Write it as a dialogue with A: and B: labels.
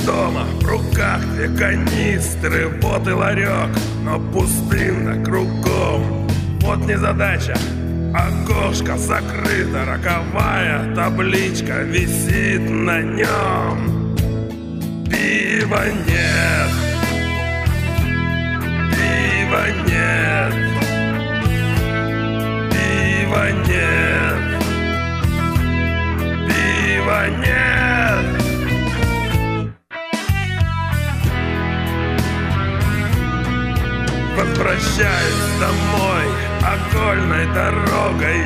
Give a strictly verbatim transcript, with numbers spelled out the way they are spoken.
A: дома, в руках две канистры, вот и ларек, но пустынно кругом. Вот незадача, окошко закрыто, роковая табличка висит на нем. Пива нет, пива нет, пива нет, пива нет.